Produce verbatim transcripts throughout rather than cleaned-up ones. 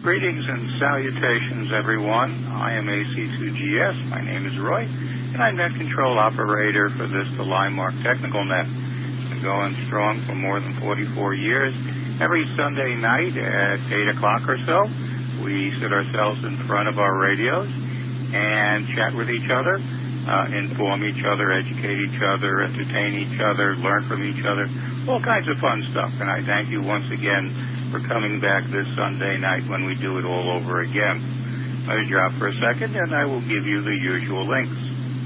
Greetings and salutations, everyone. I am A C two G S. My name is Roy, and I'm Net Control Operator for this, the Limark Technical Net. Been going strong for more than forty-four years. Every Sunday night at eight o'clock or so, we sit ourselves in front of our radios and chat with each other, uh, inform each other, educate each other, entertain each other, learn from each other, all kinds of fun stuff. And I thank you once again for coming back this Sunday night when we do it all over again. Let me drop for a second, and I will give you the usual links.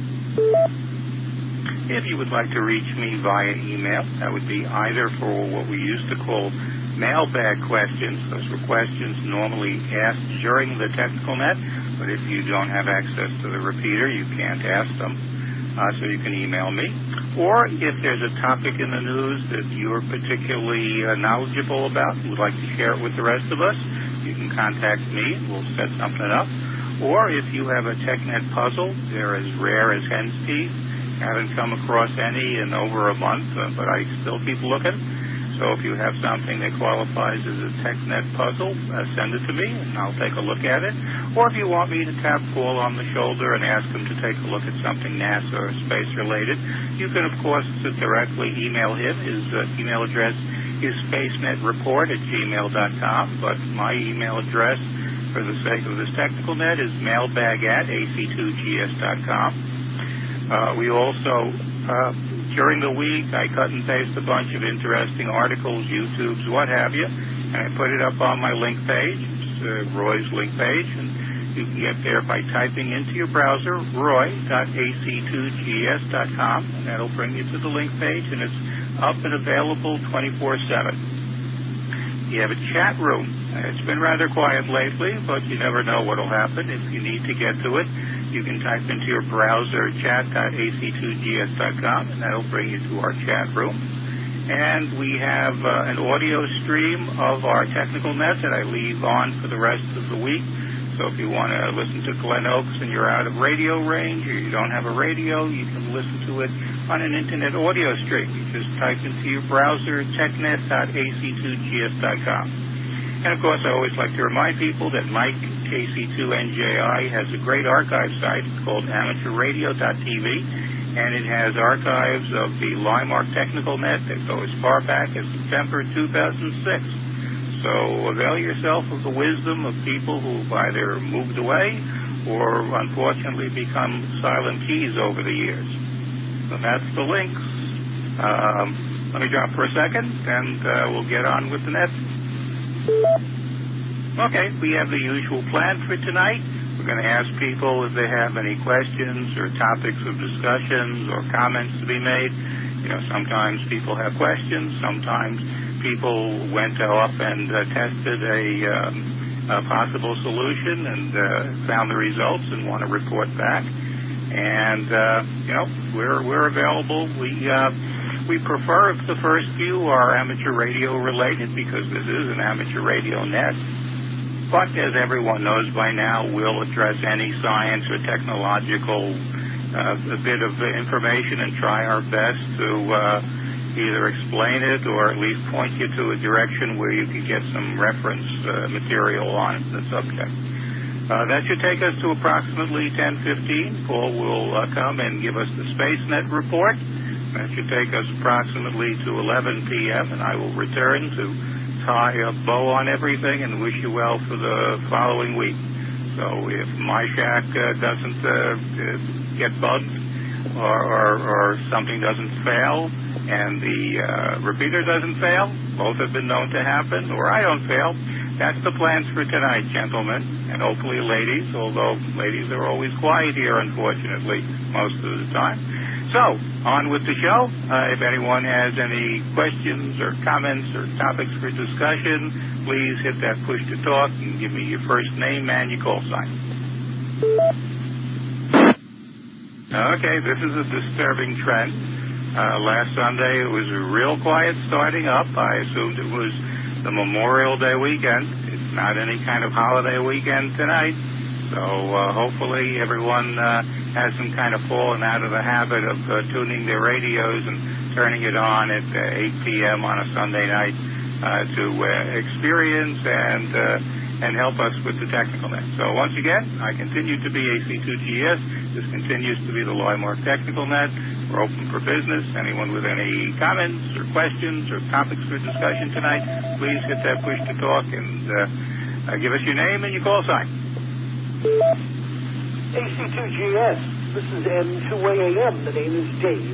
If you would like to reach me via email, that would be either for what we used to call mailbag questions. Those were questions normally asked during the technical net, but if you don't have access to the repeater, you can't ask them. Uh, so you can email me. Or if there's a topic in the news that you're particularly uh, knowledgeable about and would like to share it with the rest of us, you can contact me. We'll set something up. Or if you have a TechNet puzzle, they're as rare as hen's teeth. Haven't come across any in over a month, uh, but I still keep looking. So if you have something that qualifies as a TechNet puzzle, uh, send it to me, and I'll take a look at it. Or if you want me to tap Paul on the shoulder and ask him to take a look at something NASA or space-related, you can, of course, directly email him. His uh, email address is spacenetreport at gmail dot com, but my email address, for the sake of this technical net, is mailbag at a c two g s dot com. Uh, we also... Uh, During the week, I cut and paste a bunch of interesting articles, YouTubes, what have you, and I put it up on my link page. It's uh, Roy's link page, and you can get there by typing into your browser roy dot a c two g s dot com, and that'll bring you to the link page, and it's up and available twenty-four seven. You have a chat room. It's been rather quiet lately, but you never know what will happen. If you need to get to it, you can type into your browser chat dot a c two g s dot com, and that'll bring you to our chat room. And we have uh, an audio stream of our technical net that I leave on for the rest of the week. So if you want to listen to Glen Oaks and you're out of radio range or you don't have a radio, you can listen to it on an internet audio stream. You just type into your browser technet dot a c two g s dot com. And, of course, I always like to remind people that Mike, K C two N J I, has a great archive site called amateur radio dot t v, and it has archives of the Limark Technical Net that go as far back as September two thousand six. So avail yourself of the wisdom of people who've either moved away or, unfortunately, become silent keys over the years. So that's the links. Um, let me drop for a second, and uh, we'll get on with the net. Okay, we have the usual plan for tonight. We're going to ask people if they have any questions or topics of discussions or comments to be made. You know, sometimes people have questions. Sometimes people went off and uh, tested a, um, a possible solution and uh, found the results and want to report back. And, uh, you know, we're, we're available. We... Uh, We prefer if the first few are amateur radio related because this is an amateur radio net. But as everyone knows by now, we'll address any science or technological uh, a bit of information and try our best to uh, either explain it or at least point you to a direction where you can get some reference uh, material on the subject. Uh, that should take us to approximately ten fifteen. Paul will uh, come and give us the SpaceNet report. That should take us approximately to eleven p.m., and I will return to tie a bow on everything and wish you well for the following week. So if my shack uh, doesn't uh, get bugged or, or, or something doesn't fail and the uh, repeater doesn't fail, both have been known to happen, or I don't fail, that's the plans for tonight, gentlemen, and hopefully ladies, although ladies are always quiet here, unfortunately, most of the time. So, on with the show. Uh, if anyone has any questions or comments or topics for discussion, please hit that push to talk and give me your first name and your call sign. Okay, this is a disturbing trend. Uh, last Sunday it was real quiet starting up. I assumed it was the Memorial Day weekend. It's not any kind of holiday weekend tonight. So uh, hopefully everyone uh, hasn't kind of fallen out of the habit of uh, tuning their radios and turning it on at uh, eight p.m. on a Sunday night uh, to uh, experience and uh, and help us with the technical net. So once again, I continue to be A C two G S. This continues to be the LIMARC Technical Net. We're open for business. Anyone with any comments or questions or topics for discussion tonight, please hit that push to talk and uh, uh, give us your name and your call sign. A C two G S, this is N two A M. The name is Dave.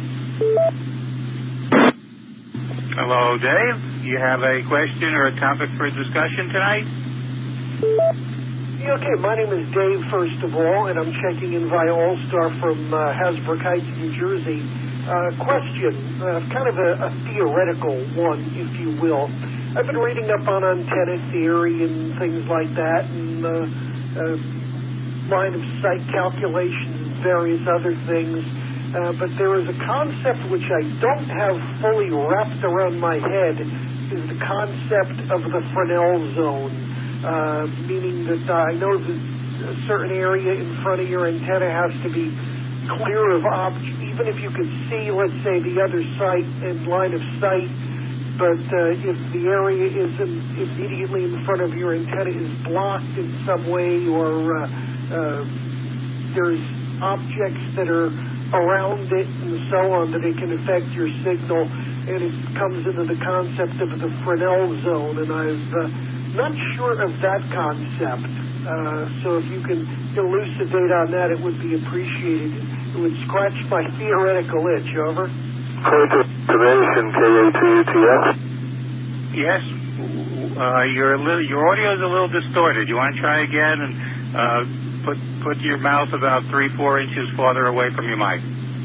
Hello, Dave. You have a question or a topic for discussion tonight? Yeah, okay, my name is Dave, first of all, and I'm checking in via All-Star from uh, Hasbrook Heights, New Jersey. Uh, question, uh, kind of a, a theoretical one, if you will. I've been reading up on antenna theory and things like that, and uh, uh, line of sight calculations and various other things. Uh, but there is a concept which I don't have fully wrapped around my head, is the concept of the Fresnel zone. Uh, meaning that uh, I know that a certain area in front of your antenna has to be clear of objects, even if you could see, let's say, the other site and line of sight, but uh, if the area isn't immediately in front of your antenna is blocked in some way, or uh, uh, there's objects that are around it and so on, that it can affect your signal, and it comes into the concept of the Fresnel zone, and I've uh, not sure of that concept, uh, so if you can elucidate on that, it would be appreciated. It would scratch my theoretical itch. Over. Conservation, K A T U T S. Yes, uh, your little, your audio is a little distorted. You want to try again and uh, put put your mouth about three, four inches farther away from your mic.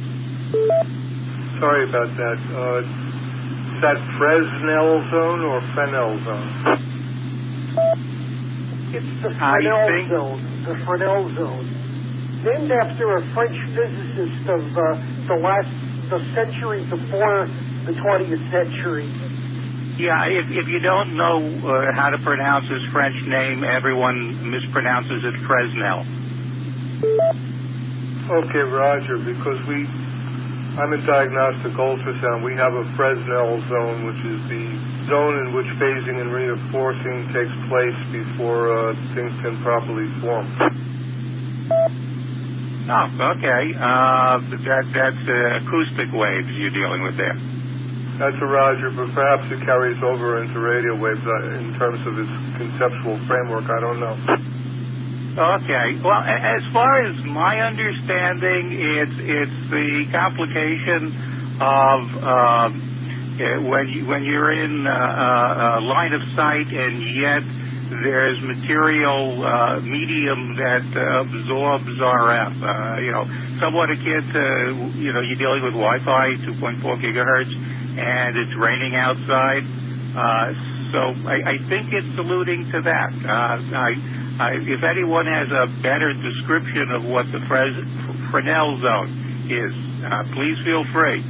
Sorry about that. Uh, is that Fresnel zone or Fresnel zone? It's the Fresnel think... zone, the Fresnel zone, named after a French physicist of uh, the last, the century before the twentieth century. Yeah, if, if you don't know uh, how to pronounce his French name, everyone mispronounces it Fresnel. Okay, Roger, because we, I'm in diagnostic ultrasound. We have a Fresnel zone, which is the zone in which phasing and reinforcing takes place before uh, things can properly form. Oh, okay. Uh, that, that's uh, acoustic waves you're dealing with there. That's a Roger, but perhaps it carries over into radio waves uh, in terms of its conceptual framework. I don't know. Okay. Well, as far as my understanding, it's it's the complication of uh, when you, when you're in uh, uh, line of sight, and yet there's material uh, medium that uh, absorbs R F. Uh, you know, somewhat akin to, you know, you're dealing with Wi-Fi, two point four gigahertz, and it's raining outside. Uh, so I, I think it's alluding to that. Uh, I, I, if anyone has a better description of what the Fres- Fresnel zone is, uh, please feel free.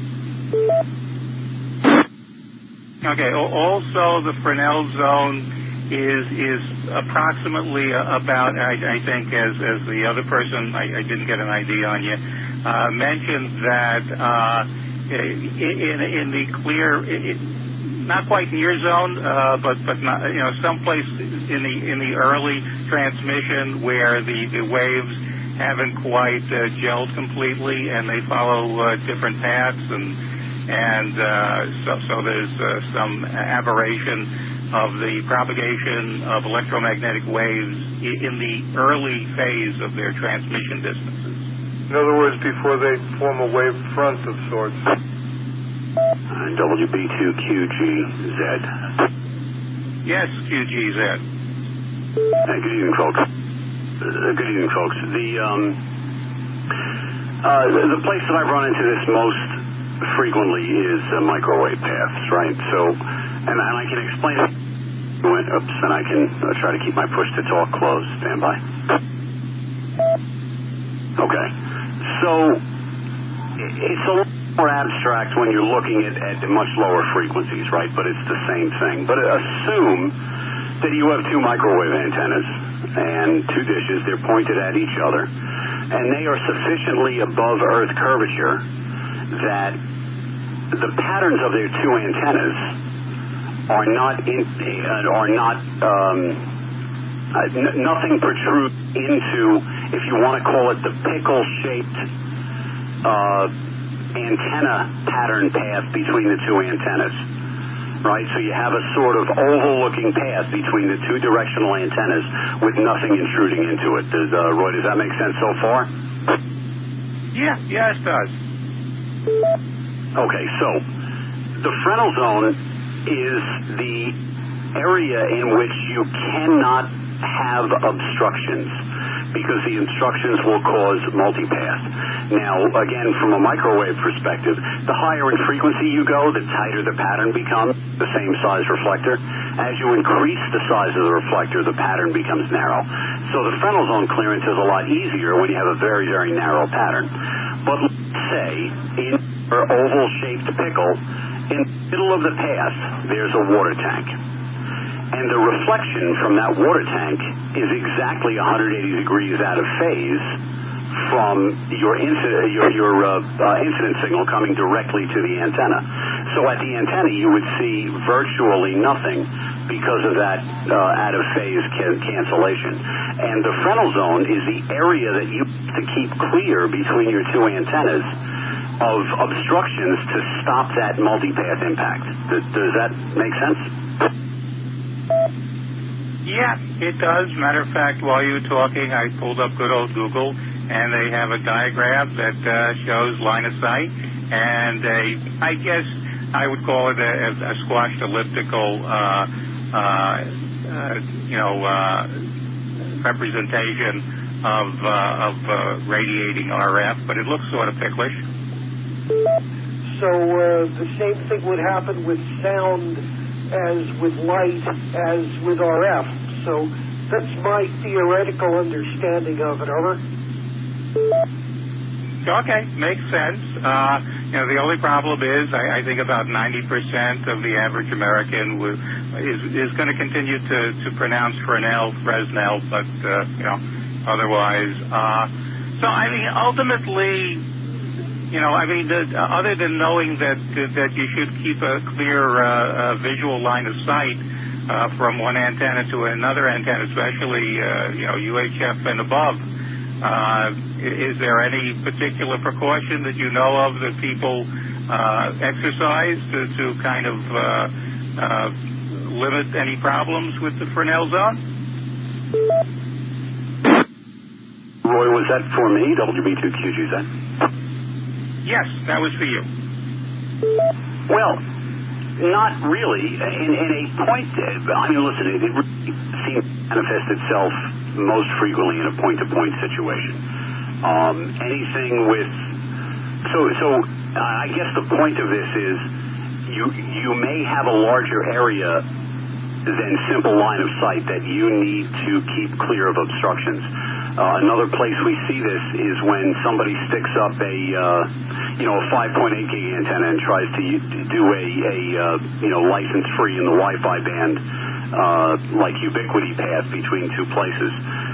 Okay. Also, the Fresnel zone is is approximately about, I, I think, as as the other person, I, I didn't get an I D on you, uh, mentioned that uh, in in the clear, it, not quite near zone, uh, but but not, you know, someplace in the in the early transmission where the the waves haven't quite uh, gelled completely, and they follow uh, different paths, and and uh, so so there's uh, some aberration of the propagation of electromagnetic waves in the early phase of their transmission distances. In other words, before they form a wave front of sorts. W B two Q G Z. Yes, Q G Z. Hey, good evening, folks. Uh, good evening, folks. The um, uh, the, the place that I've run into this most frequently is uh, microwave paths, right? So, and, and I can explain it. Oops, and I can uh, try to keep my push to talk closed. Stand by. Okay. So, it's a little more abstract when you're looking at, at much lower frequencies, right? But it's the same thing. But assume that you have two microwave antennas and two dishes. They're pointed at each other, and they are sufficiently above Earth curvature that the patterns of their two antennas are not in, uh, are not um, uh, n- nothing protrudes into, if you want to call it, the pickle-shaped uh, antenna pattern path between the two antennas, right? So you have a sort of oval-looking path between the two directional antennas with nothing intruding into it. Does, uh, Roy, does that make sense so far? Yeah, yeah, it does. Okay, so the Fresnel zone is the area in which you cannot have obstructions because the obstructions will cause multipath. Now, again, from a microwave perspective, the higher in frequency you go, the tighter the pattern becomes, the same size reflector. As you increase the size of the reflector, the pattern becomes narrow. So the Fresnel zone clearance is a lot easier when you have a very, very narrow pattern. But let's say in your oval-shaped pickle, in the middle of the path, there's a water tank. And the reflection from that water tank is exactly one hundred eighty degrees out of phase from your incident, your, your uh, uh, incident signal coming directly to the antenna. So at the antenna, you would see virtually nothing because of that uh, out-of-phase can- cancellation. And the Fresnel zone is the area that you have to keep clear between your two antennas of obstructions to stop that multipath impact. Does, does that make sense? Yeah, it does. Matter of fact, while you were talking, I pulled up good old Google, and they have a diagram that uh, shows line of sight, and a, I guess I would call it a, a squashed elliptical, uh, uh, uh, you know, uh, representation of uh, of uh, radiating R F, but it looks sort of picklish. So uh, the same thing would happen with sound as with light as with R F. So that's my theoretical understanding of it. Over. Okay, makes sense. Uh, you know, the only problem is I, I think about ninety percent of the average American w- is is going to continue to, to pronounce Fresnel, Fresnel, but, uh, you know, otherwise. Uh, so, I mean, ultimately, you know, I mean, the, uh, other than knowing that that you should keep a clear uh, uh, visual line of sight uh, from one antenna to another antenna, especially, uh, you know, U H F and above, uh, is there any particular precaution that you know of that people uh, exercise to, to kind of uh, uh, limit any problems with the Fresnel zone? Roy, was that for me, W B two Q G Z? Yes, that was for you. Well, not really. In, in a point, I mean, listen, it, it really seems to manifest itself most frequently in a point-to-point situation. Um, anything with, so, so uh, I guess the point of this is you, you may have a larger area than simple line of sight that you need to keep clear of obstructions. Uh, another place we see this is when somebody sticks up a, uh, you know, a five point eight gig antenna and tries to do a, a uh, you know, license-free in the Wi-Fi band, uh, like ubiquity path between two places.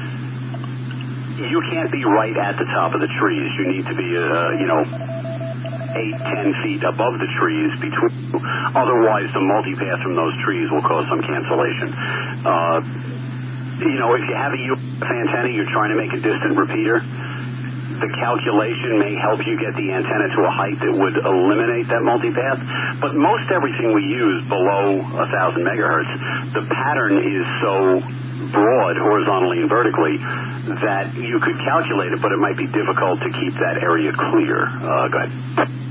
You can't be right at the top of the trees. You need to be, uh, you know, eight, ten feet above the trees between you. Otherwise, the multipath from those trees will cause some cancellation. Uh, you know, if you have a U F antenna, you're trying to make a distant repeater, the calculation may help you get the antenna to a height that would eliminate that multipath. But most everything we use below one thousand megahertz, the pattern is so broad, horizontally and vertically, that you could calculate it, but it might be difficult to keep that area clear. Uh, go ahead.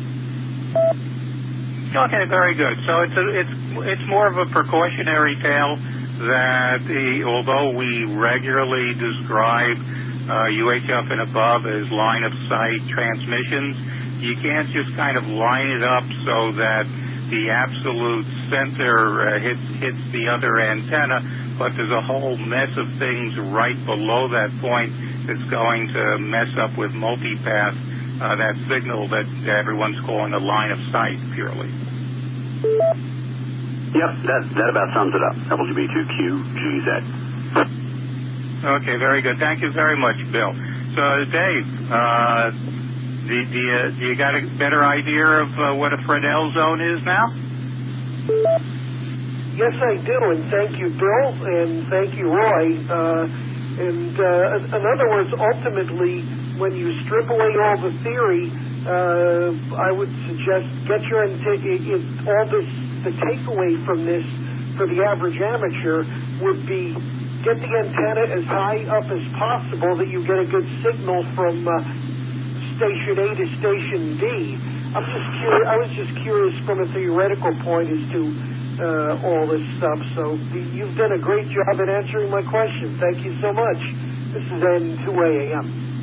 Okay, very good. So it's a, it's it's more of a precautionary tale that the, although we regularly describe uh, U H F and above as line of sight transmissions, you can't just kind of line it up so that the absolute center uh, hits hits the other antenna, but there's a whole mess of things right below that point that's going to mess up with multipath, uh, that signal that everyone's calling a line of sight purely. Yep, that that about sums it up. W B two Q G Z. Okay, very good. Thank you very much, Bill. So, Dave, uh, do, do, you, do you got a better idea of uh, what a Fresnel zone is now? Yes, I do, and thank you, Bill, and thank you, Roy. Uh, and uh, in other words, ultimately, when you strip away all the theory, uh, I would suggest get your it, it, all this. The takeaway from this for the average amateur would be get the antenna as high up as possible that you get a good signal from uh, station A to station D. I'm just curious. I was just curious from a theoretical point as to uh, all this stuff. So you've done a great job in answering my question. Thank you so much. This is N two A M.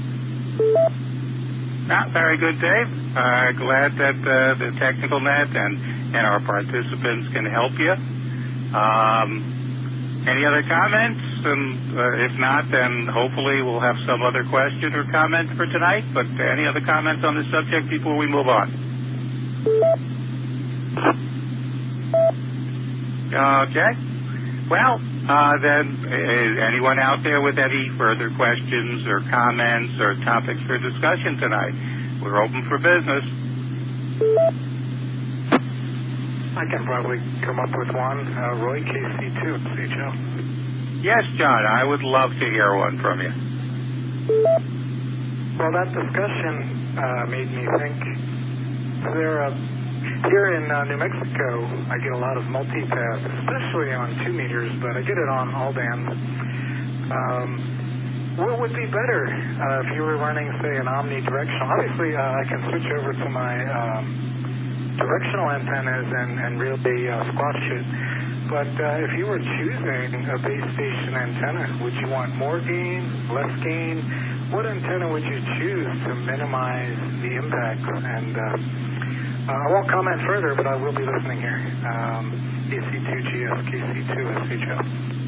Not very good, Dave. Uh, glad that uh, the Technical Net and, and our participants can help you. Um, any other comments? And uh, if not, then hopefully we'll have some other question or comment for tonight. But any other comments on the subject before we move on? Okay. Well, uh, then, uh, anyone out there with any further questions or comments or topics for discussion tonight? We're open for business. I can probably come up with one. Uh, Roy, K C two, C H L. Yes, John, I would love to hear one from you. Well, that discussion uh, made me think. There, uh, here in uh, New Mexico, I get a lot of multipath, especially on two meters, but I get it on all bands. Um, what would be better uh, if you were running, say, an omnidirectional? Obviously, uh, I can switch over to my um, directional antennas and, and really uh, squash it. But uh, if you were choosing a base station antenna, would you want more gain, less gain? What antenna would you choose to minimize the impact? And uh, uh, I won't comment further, but I will be listening here. Um, A C two G S, K C two S H L.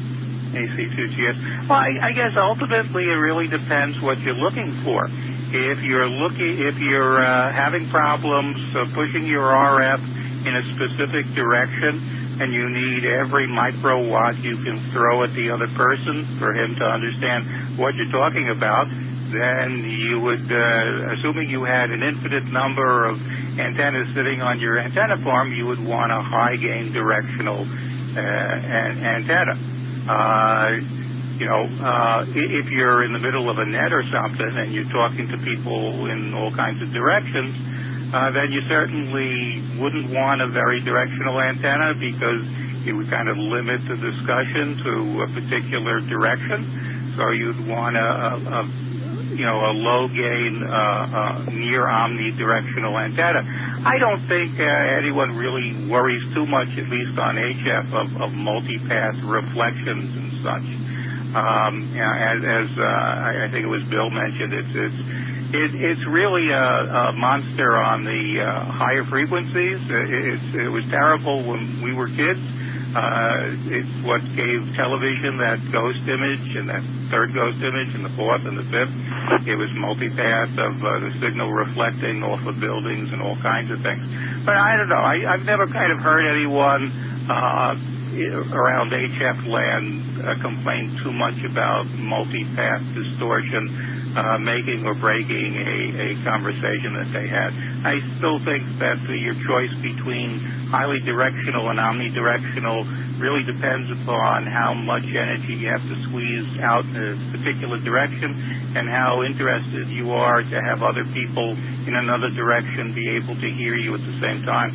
A C two G S. Well, I, I guess ultimately it really depends what you're looking for. If you're looking, if you're uh, having problems uh, pushing your R F in a specific direction, and you need every microwatt you can throw at the other person for him to understand what you're talking about, then you would, uh, assuming you had an infinite number of antennas sitting on your antenna farm, you would want a high-gain directional uh, an- antenna. Uh, you know, uh, if you're in the middle of a net or something and you're talking to people in all kinds of directions, Uh, then you certainly wouldn't want a very directional antenna because it would kind of limit the discussion to a particular direction. So you'd want a, a, a you know, a low gain, uh, uh, near omnidirectional antenna. I don't think uh, anyone really worries too much, at least on H F, of, of multipath reflections and such. Um, you know, as as uh, I, I think it was Bill mentioned, it's it's. It, it's really a, a monster on the uh, higher frequencies. It, it's, it was terrible when we were kids. Uh, it's what gave television that ghost image and that third ghost image and the fourth and the fifth. It was multipath of uh, the signal reflecting off of buildings and all kinds of things. But I don't know. I, I've never kind of heard anyone uh, around H F land uh, complain too much about multipath distortion Uh, making or breaking a, a conversation that they had. I still think that uh, your choice between highly directional and omnidirectional really depends upon how much energy you have to squeeze out in a particular direction and how interested you are to have other people in another direction be able to hear you at the same time.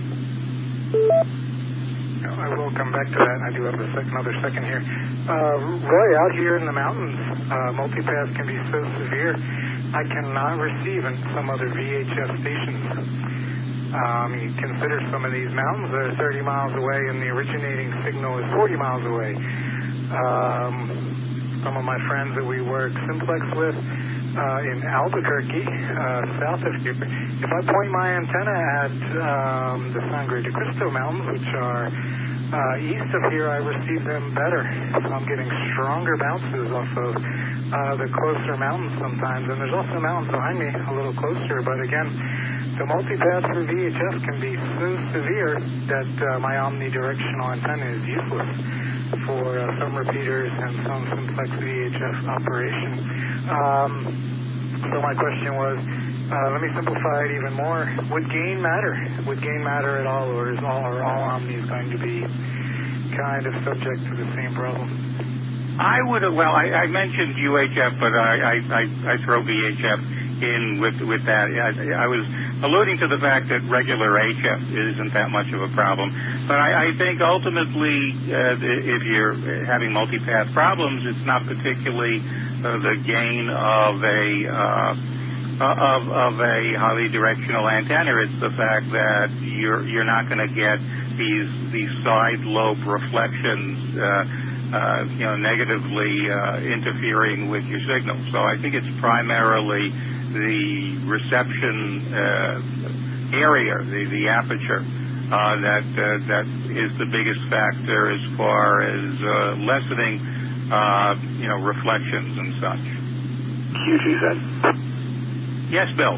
I will come back to that. I do have a sec- another second here. Uh, Roy, out here in the mountains, uh, multipath can be so severe, I cannot receive in some other V H F stations. Um, you consider some of these mountains that are thirty miles away and the originating signal is forty miles away. Um, some of my friends that we work simplex with uh, in Albuquerque, uh, south of here, if I point my antenna at um, the Sangre de Cristo Mountains, which are Uh, east of here, I receive them better. So I'm getting stronger bounces off of uh, the closer mountains sometimes. And there's also mountains behind me a little closer. But again, the multipath for V H F can be so severe that uh, my omnidirectional antenna is useless for uh, some repeaters and some simplex V H F operation. Um, so my question was, Uh, let me simplify it even more. Would gain matter? Would gain matter at all, or is all or all omnis going to be kind of subject to the same problem? I would have, well, I, I mentioned U H F, but I, I, I, I throw V H F in with with that. I, I was alluding to the fact that regular H F isn't that much of a problem. But I, I think ultimately, uh, if you're having multipath problems, it's not particularly uh, the gain of a uh, of of a highly directional antenna. It's the fact that you're you're not going to get these these side lobe reflections. Uh, Uh, you know, negatively uh, interfering with your signal. So I think it's primarily the reception uh, area, the, the aperture, uh, that uh, that is the biggest factor as far as uh, lessening, uh, you know, reflections and such. Huge, you said. Yes, Bill.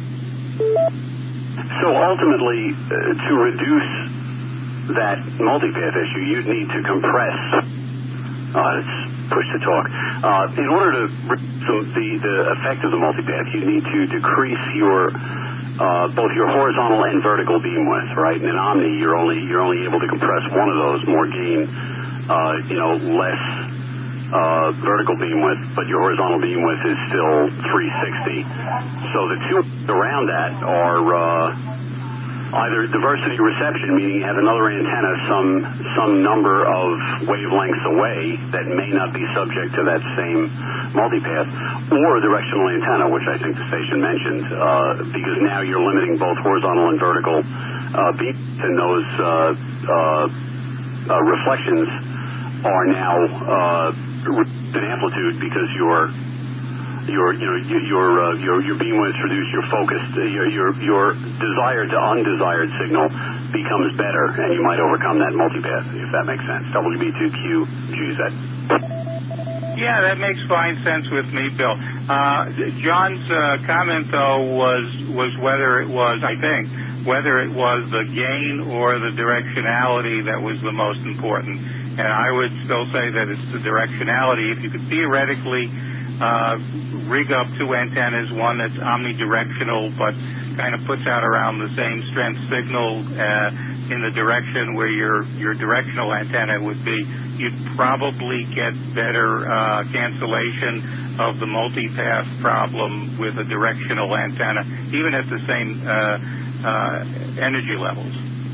So ultimately, uh, to reduce that multipath issue, you'd need to compress. Uh, let's push to talk. Uh, in order to reduce the, the effect of the multipath, you need to decrease your uh, both your horizontal and vertical beam width, right? And in Omni, you're only you're only able to compress one of those, more gain, uh, you know, less uh, vertical beam width, but your horizontal beam width is still three sixty. So the two around that are uh, either diversity reception, meaning you have another antenna some some number of wavelengths away that may not be subject to that same multipath, or a directional antenna, which I think the station mentioned, uh, because now you're limiting both horizontal and vertical uh, beams, and those uh, uh, uh, reflections are now uh, in amplitude because you're Your, you know, your uh, your your beam width reduced, your focus, your your your desired to undesired signal becomes better, and you might overcome that multipath, if that makes sense. W B two Q G Z. Yeah, that makes fine sense with me, Bill. Uh, John's uh, comment, though, was was whether it was, I think, whether it was the gain or the directionality that was the most important. And I would still say that it's the directionality. If you could theoretically Uh, rig up two antennas, one that's omnidirectional but kind of puts out around the same strength signal uh, in the direction where your your directional antenna would be, you'd probably get better uh, cancellation of the multipath problem with a directional antenna, even at the same uh, uh, energy levels.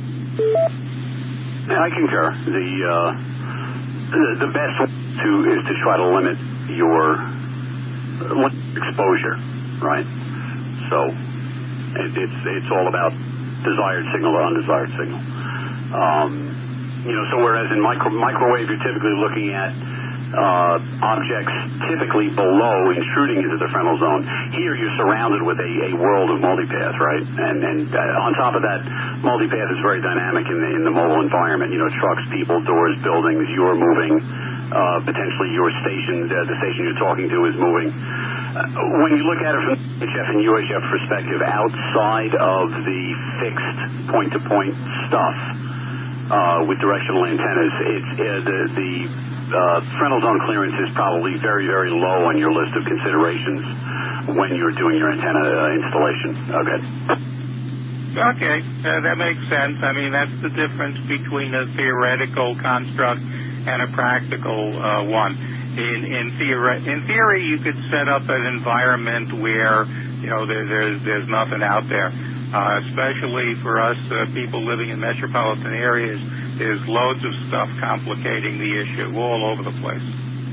I concur. The, uh, the the best to is to try to limit your exposure, right? So it, it's it's all about desired signal to undesired signal. Um, you know, so whereas in micro, microwave you're typically looking at uh, objects typically below intruding into the frontal zone, here you're surrounded with a, a world of multipath, right? And and uh, on top of that, multipath is very dynamic in the in the mobile environment. You know, trucks, people, doors, buildings. You're moving. Uh, potentially your station, uh, the station you're talking to is moving. Uh, when you look at it from H F and U H F perspective, outside of the fixed point-to-point stuff uh, with directional antennas, it's, uh, the, the uh, frontal zone clearance is probably very, very low on your list of considerations when you're doing your antenna uh, installation. Okay. Okay, uh, that makes sense. I mean, that's the difference between a theoretical construct and a practical uh, one. In in theory, in theory, you could set up an environment where you know there, there's there's nothing out there. Uh, especially for us uh, people living in metropolitan areas, there's loads of stuff complicating the issue all over the place.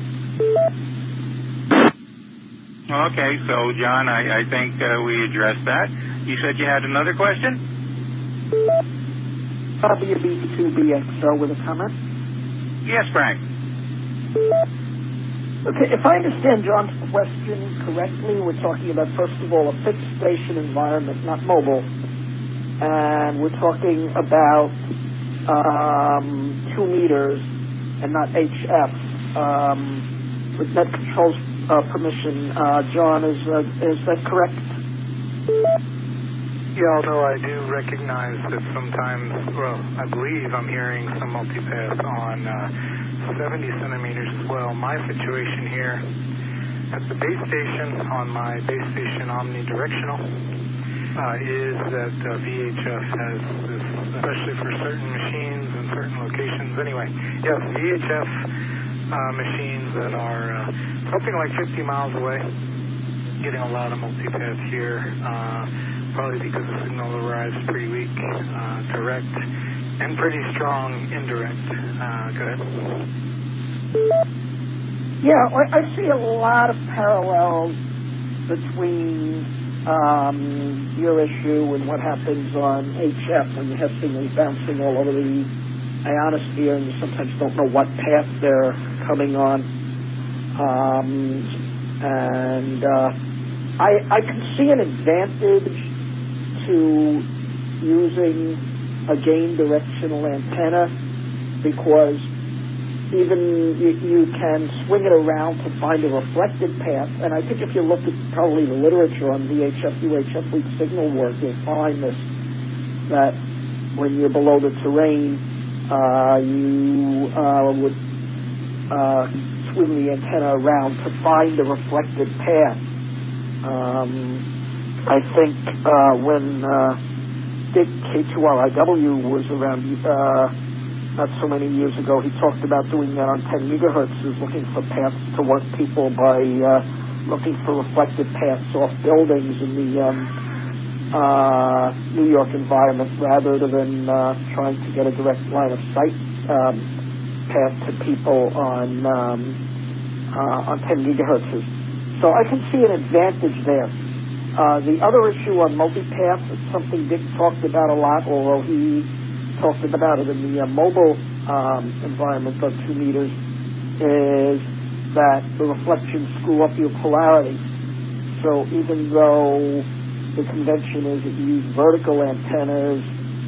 Okay, so John, I, I think uh, we addressed that. You said you had another question? W B two B X O with a comment. Yes, Frank. Okay, if I understand John's question correctly, we're talking about, first of all, a fixed station environment, not mobile. And we're talking about um, two meters and not H F. Um, with net control's uh, permission, uh, John, is, uh, is that correct? Yeah, although I do recognize that sometimes, well, I believe I'm hearing some multipath on uh, seventy centimeters as well. My situation here at the base station on my base station omnidirectional uh, is that uh, V H F has this, especially for certain machines and certain locations. Anyway, yes, V H F uh, machines that are uh, something like fifty miles away, getting a lot of multipath here, uh, probably because the signal arrives pretty weak, uh, direct, and pretty strong indirect. Uh, go ahead. Yeah, I see a lot of parallels between um, your issue and what happens on H F when you have signals bouncing all over the ionosphere and you sometimes don't know what path they're coming on. Um, and uh, I, I can see an advantage to using a gain directional antenna because even you, you can swing it around to find a reflected path. And I think if you look at probably the literature on V H F, U H F weak signal work, you'll find this, that when you're below the terrain, uh, you uh, would uh, swing the antenna around to find a reflected path. Um, I think uh, when uh, Dick K two R I W was around uh, not so many years ago, he talked about doing that on ten megahertz, looking for paths to work people by uh, looking for reflected paths off buildings in the um, uh, New York environment rather than uh, trying to get a direct line of sight um, path to people on um, uh, on ten gigahertz. So I can see an advantage there. Uh, the other issue on multipath, it's something Dick talked about a lot, although he talked about it in the uh, mobile um, environment of two meters, is that the reflections screw up your polarity. So even though the convention is that you use vertical antennas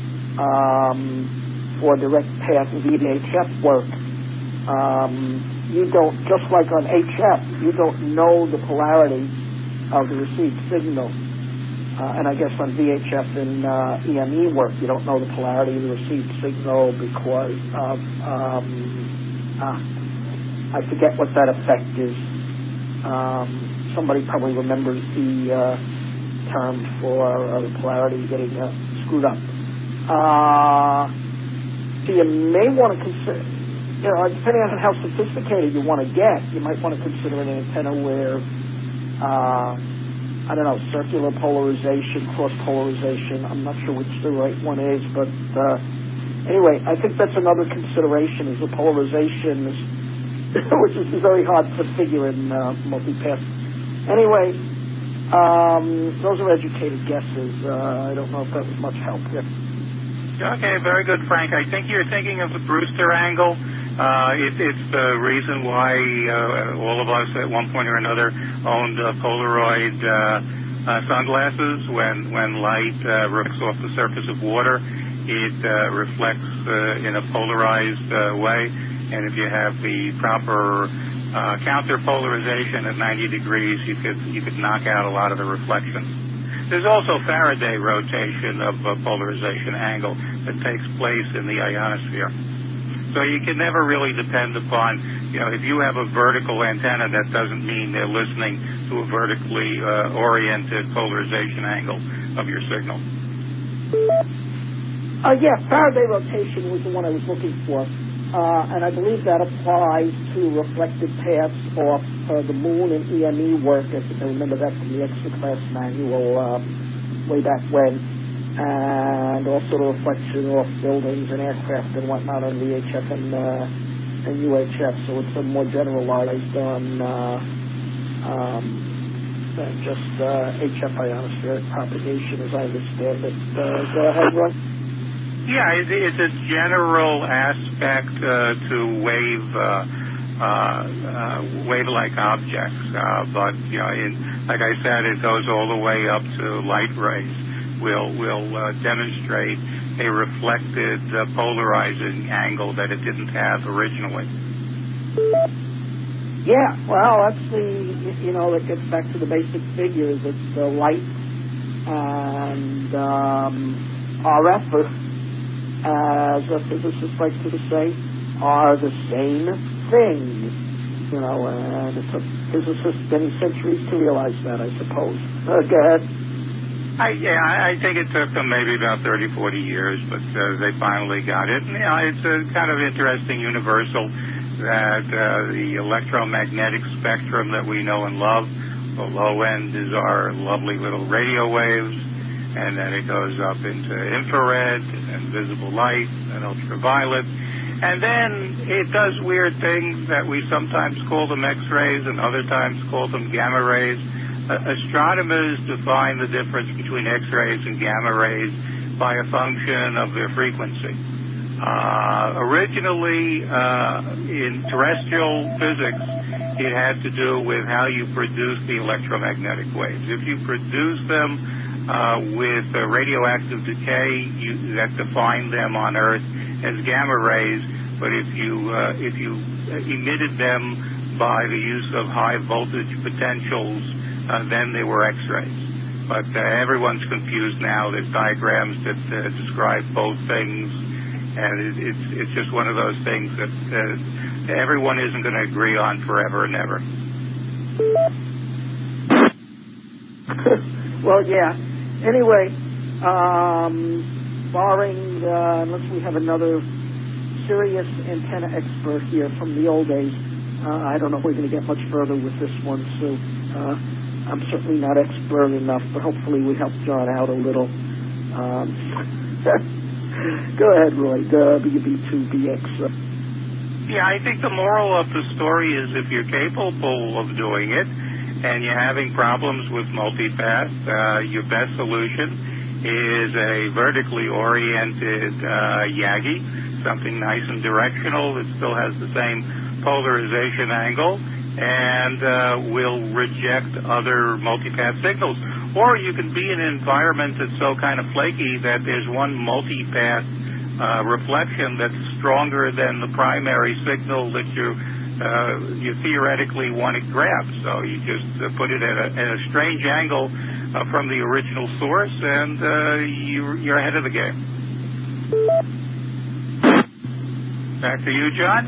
um, for direct path V H F work, um, you don't, just like on H F, you don't know the polarity of the received signal. Uh, and I guess on V H F and uh, E M E work, you don't know the polarity of the received signal because of, um, uh, I forget what that effect is. Um, somebody probably remembers the uh, term for uh, the polarity getting uh, screwed up. Uh, so you may want to consider, you know, depending on how sophisticated you want to get, you might want to consider an antenna where uh, I don't know, circular polarization, cross-polarization. I'm not sure which the right one is, but uh, anyway, I think that's another consideration is the polarization, is, which is very hard to figure in uh, multipath. Anyway, um, those are educated guesses. Uh, I don't know if that was much help here. Okay, very good, Frank. I think you're thinking of the Brewster angle. Uh, it, it's the reason why uh, all of us at one point or another owned uh, Polaroid uh, uh, sunglasses. When when light uh, rips off the surface of water, it uh, reflects uh, in a polarized uh, way. And if you have the proper uh, counter polarization at ninety degrees, you could you could knock out a lot of the reflections. There's also Faraday rotation of uh, polarization angle that takes place in the ionosphere. So you can never really depend upon, you know, if you have a vertical antenna, that doesn't mean they're listening to a vertically uh, oriented polarization angle of your signal. Uh, yeah, Faraday rotation was the one I was looking for. Uh, and I believe that applies to reflected paths off uh, the moon and E M E work. I think I remember that from the extra class manual uh, way back when. And also the reflection off buildings and aircraft and whatnot on V H F and, uh, and U H F. So it's a more generalized on uh, um, than just uh, H F ionospheric propagation, as I understand it. Uh, go ahead, Ron. Yeah, it, it's a general aspect uh, to wave uh, uh, uh, wave-like objects, uh, but you know, in, like I said, it goes all the way up to light rays. Will will uh, demonstrate a reflected uh, polarizing angle that it didn't have originally. Yeah, well, that's the, you know, that gets back to the basic figures. It's the light and um, R F, as a physicist likes to say, are the same thing. You know, and it took physicists many centuries to realize that, I suppose. Uh, go ahead. I, yeah, I think it took them maybe about thirty, forty years, but uh, they finally got it. And, you know, it's a kind of interesting universal that uh, the electromagnetic spectrum that we know and love, the low end is our lovely little radio waves, and then it goes up into infrared and visible light and ultraviolet. And then it does weird things that we sometimes call them X-rays and other times call them gamma rays. Uh, astronomers define the difference between X-rays and gamma rays by a function of their frequency. Uh, originally, uh, in terrestrial physics, it had to do with how you produce the electromagnetic waves. If you produce them uh, with uh, radioactive decay, you, that defined them on Earth as gamma rays. But if you uh, if you emitted them by the use of high voltage potentials, uh, then they were X-rays. But uh, everyone's confused now. There's diagrams that uh, describe both things, and it, it's it's just one of those things that uh, everyone isn't going to agree on forever and ever. Well, yeah. Anyway, um, barring uh, unless we have another serious antenna expert here from the old days, uh, I don't know if we're going to get much further with this one. So uh, I'm certainly not expert enough, but hopefully we help John out a little. Um, go ahead, Roy. W B two B X. Yeah, I think the moral of the story is if you're capable of doing it and you're having problems with multipath, uh, your best solution is a vertically oriented uh, Yagi, something nice and directional that still has the same polarization angle and uh, will reject other multipath signals. Or you can be in an environment that's so kind of flaky that there's one multipath uh, reflection that's stronger than the primary signal that you uh, you theoretically want to grab. So you just uh, put it at a, at a strange angle uh, from the original source, and uh, you, you're ahead of the game. Back to you, John.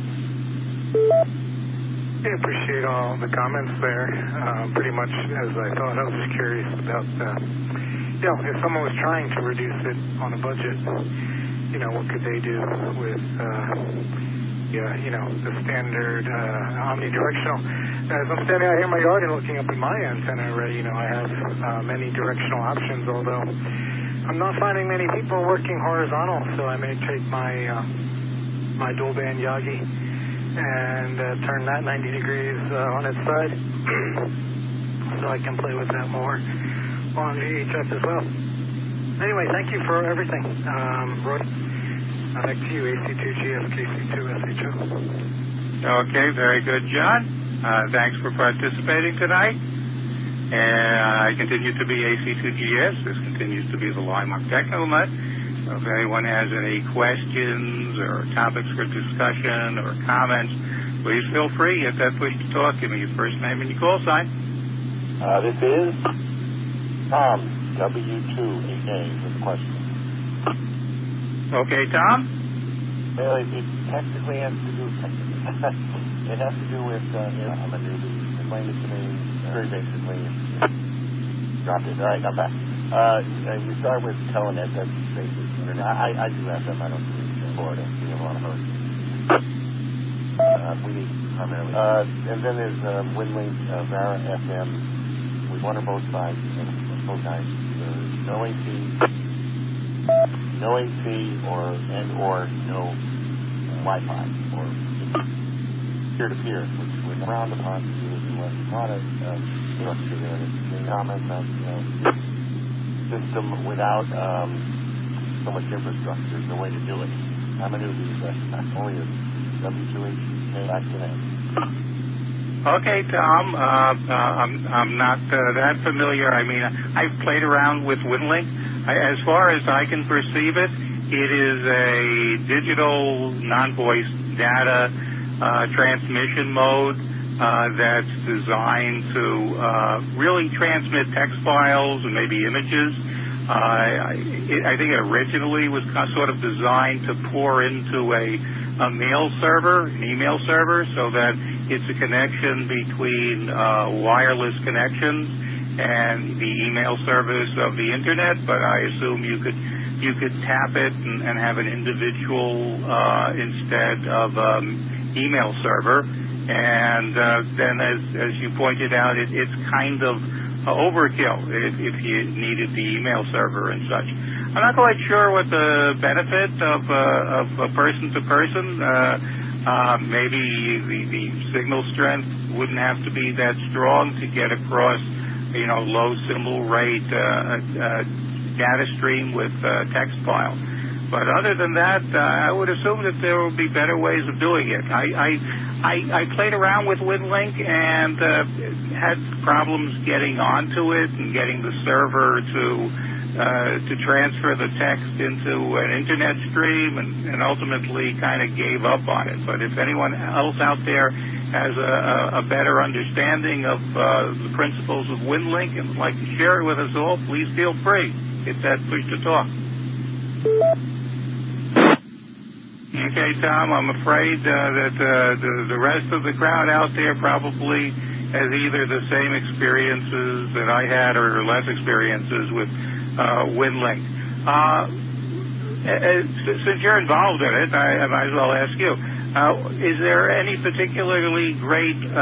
I appreciate all the comments there. Uh, pretty much as I thought. I was just curious about, uh, you know, if someone was trying to reduce it on a budget, you know, what could they do with, uh, yeah, you know, the standard uh, omnidirectional. As I'm standing out here in my yard and looking up at my antenna already, you know, I have uh, many directional options, although I'm not finding many people working horizontal, so I may take my uh, my dual band Yagi and uh, turn that ninety degrees uh, on its side so I can play with that more on V H F as well. Anyway, thank you for everything. Um, Roy, uh, back to you, A C two G S K C two S H O. Okay, very good, John. Uh, thanks for participating tonight. And I continue to be A C two G S. This continues to be the Limemark Technomet. So if anyone has any questions or topics for discussion or comments, please feel free. Hit that push to talk. Give me your first name and your call sign. Uh, this is Tom, W two eight A, with a question. Okay, Tom? Well, it, it technically has to do it has to do with, uh, you know, I'm a newbie. Explain it to me very basically. Dropped it. All right, I'm back. Uh, you start with Telenet, that's basically internet. I, I do F M, I don't do Florida. We have a lot of hurricanes. Uh, we need primarily. Uh, and then there's uh, WinLink, uh, Vara F M. We want her both sides, and both sides. There's no A C, no A C, or and or no uh, Wi-Fi, or peer-to-peer, which we're around upon to do in West Florida. Uh, you know, to the comments on, you know, system without um, so much infrastructure is the way to do it. I'm a newbie, but only a W two H K back to that. Okay, Tom. Uh, uh, I'm I'm not uh, that familiar. I mean, I've played around with WinLink. I, as far as I can perceive it, it is a digital non-voice data uh, transmission mode uh, that's designed to uh, really transmit text files and maybe images. Uh, it, I think it originally was sort of designed to pour into a, a mail server, an email server, so that it's a connection between uh, wireless connections, and the email service of the internet, but I assume you could you could tap it and, and have an individual uh, instead of um, email server. And uh, then, as as you pointed out, it, it's kind of overkill if, if you needed the email server and such. I'm not quite sure what the benefit of uh, of a person to person. Uh, uh, maybe the, the signal strength wouldn't have to be that strong to get across, you know, low symbol rate uh, uh, data stream with uh, text file. But other than that, uh, I would assume that there will be better ways of doing it. I I, I, I played around with WinLink and uh, had problems getting onto it and getting the server to uh, to transfer the text into an internet stream, and, and ultimately kind of gave up on it. But if anyone else out there has a, a better understanding of uh, the principles of WinLink and would like to share it with us all, please feel free. Hit that push to talk. Okay, Tom, I'm afraid uh, that uh, the, the rest of the crowd out there probably has either the same experiences that I had or less experiences with uh, WinLink. Uh, since you're involved in it, I, I might as well ask you, uh, is there any particularly great uh,